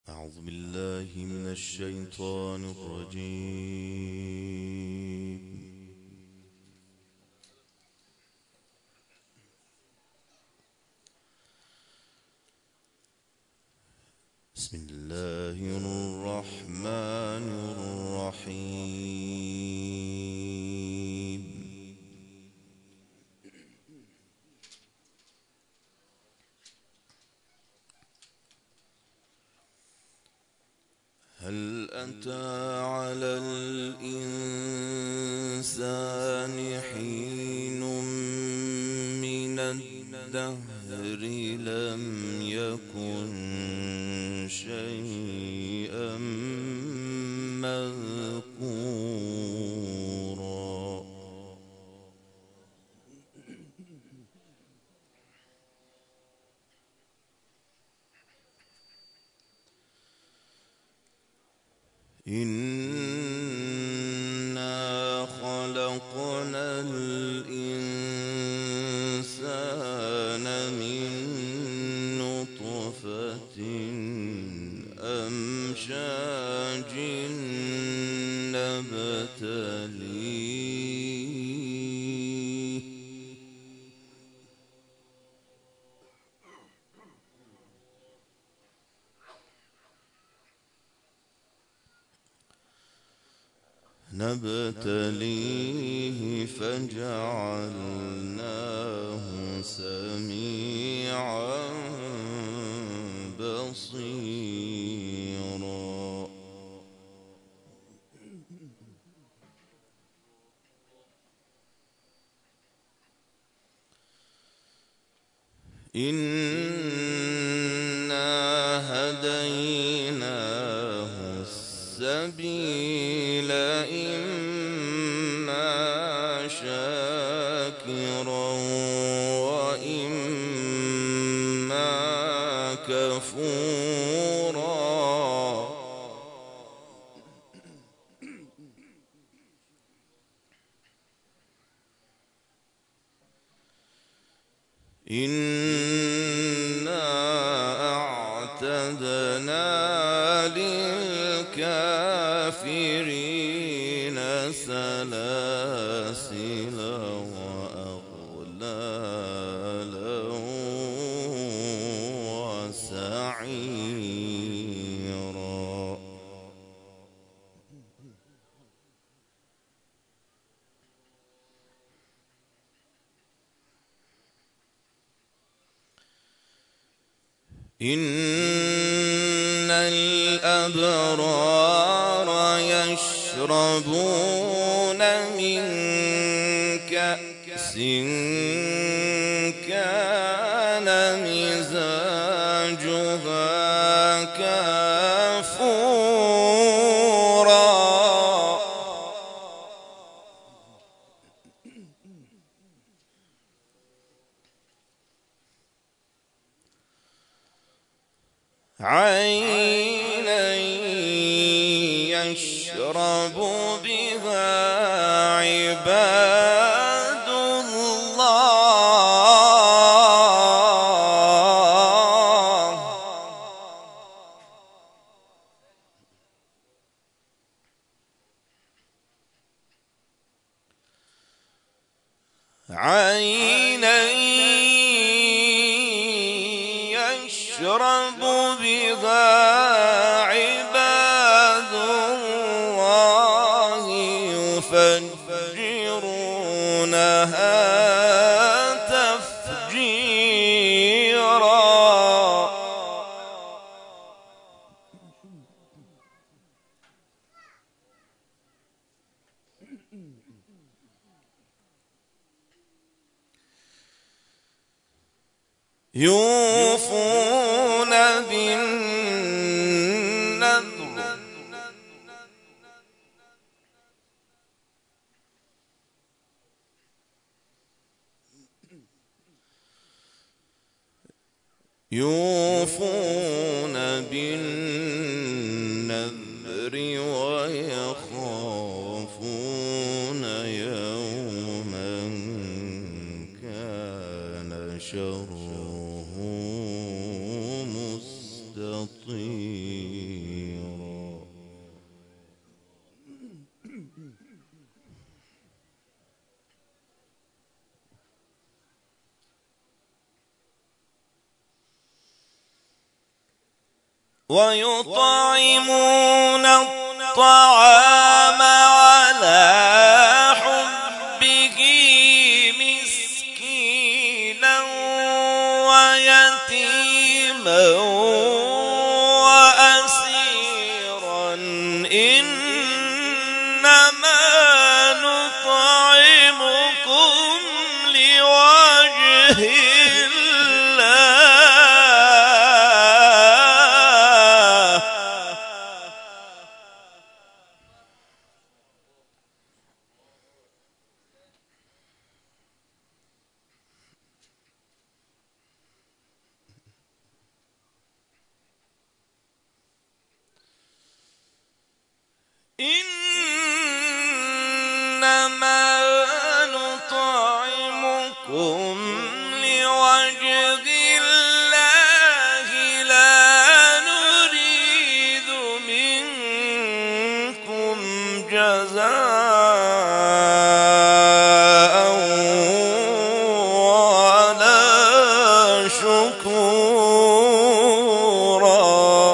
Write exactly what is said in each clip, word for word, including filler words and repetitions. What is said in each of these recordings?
أعوذ بالله من الشيطان الرجيم. بسم الله الرحمن الرحيم. هل أتى على الإنسان حين من الدهر لم يكن شيئا مذكورا. إنا خلقنا الإنسان من نطفة أمشاج نبتليه نبتليه فجعلناه سميعا بصيرا. إنا هديناه السبيل إما شاكرا وإما كفورا. إنا أعتدنا للكافرين سلاسل وأغلالا وسعيرا. إن الأبرار يشربون من كأس كان مزاجها كافورا. عينا يشرب بها عباد الله. عينا يشرب بها عباد الله يفجرونها تفجيرا. يوفون بالنذر يوفون بالنذر ويخافون يوما كان شره مستطيرا. ويطعمون الطعام على حبه مسكينا ويتيما وأسيرا إنما نطعمكم لوجه إنما نطعمكم لوجه الله لا نريد منكم جزاء ولا شكورا.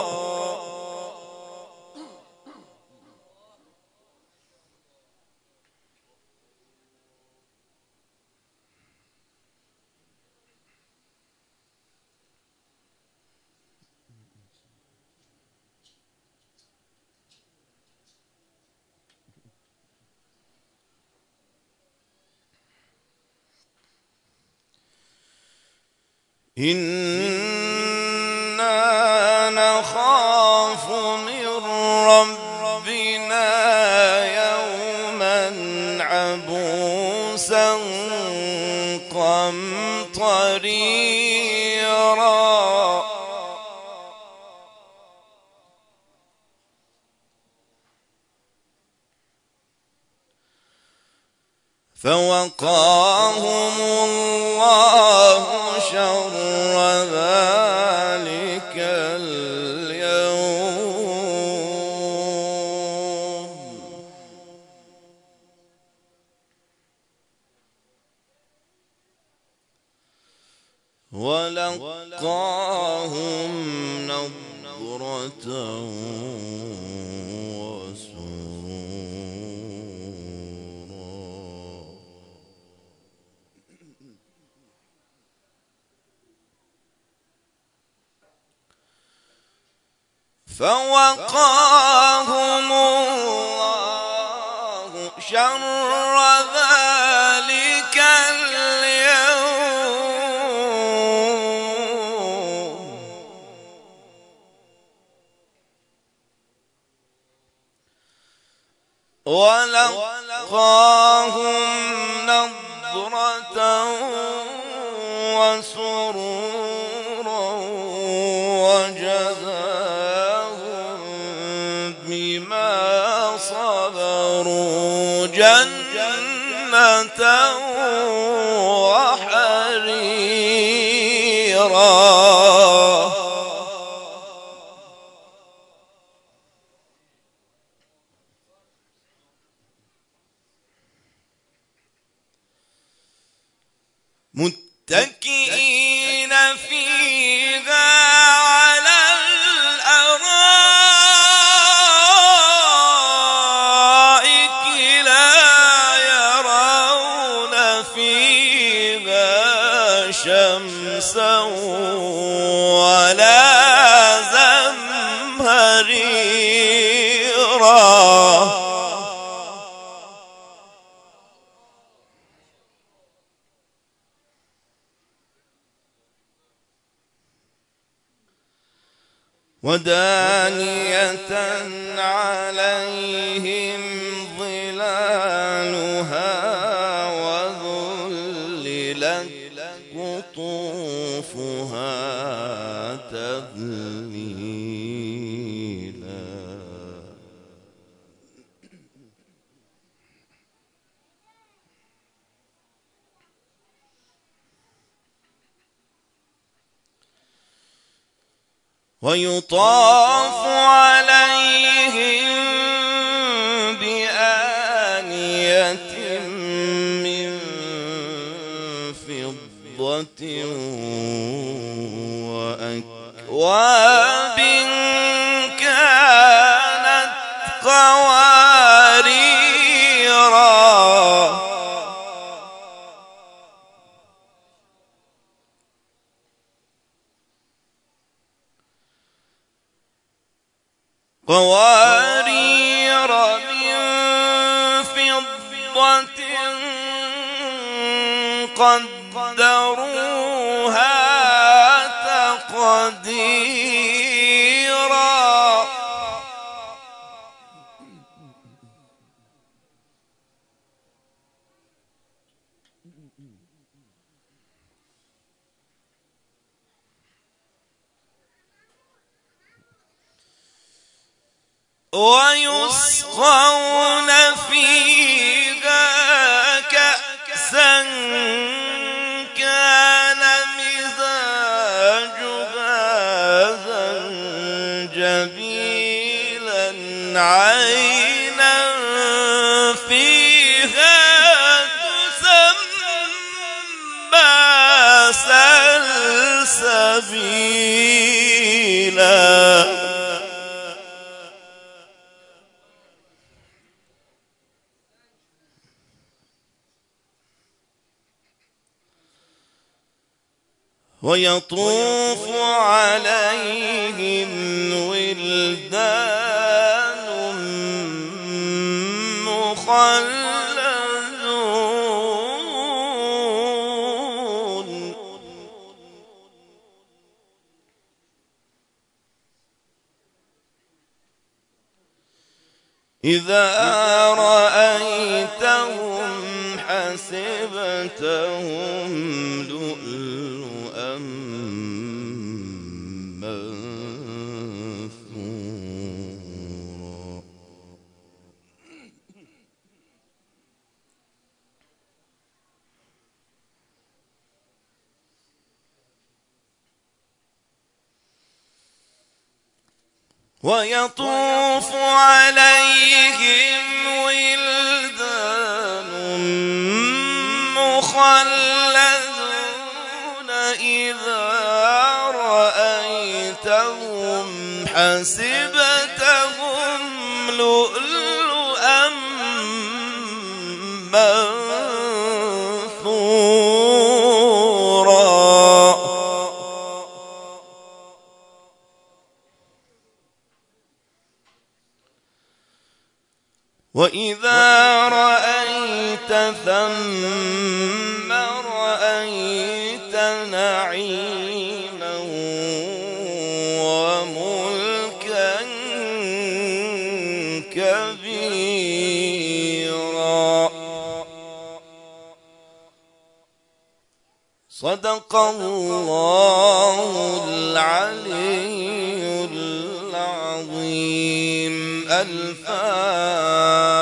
إنا نخاف من ربنا يوما عبوسا قمطريرا. فوقاهم الله شر ذلك اليوم ولقاهم نضرة فوقاهم الله شر ذلك اليوم ولقاهم نضرة وسرورا وجزاهم بما صبروا جنة وحريرا. متكئين فيها على الأرائك لا يرون فيها شمسا ولا زمهريرا. ودانية عليهم ظلالها وذللت قطوفها تذليلا. ويطاف عليهم بآنية من فضة وأكواب قوارير من فضة قدروها تقديرا ويسقون فيها كأسا كان مزاجها زنجبيلا عينا فيها تسمى سلسبيلا ويطوف عليهم ولدان مخلدون إذا رأيتهم حسبتهم لؤلؤا منثورا ويطوف عليهم ولدان مخلدون إذا رأيتهم حسبتهم لؤلؤا منثورا وإذا رأيت ثم رأيت نعيما وملكا كبيرا صدق الله العلي العظيم. الفاتحة.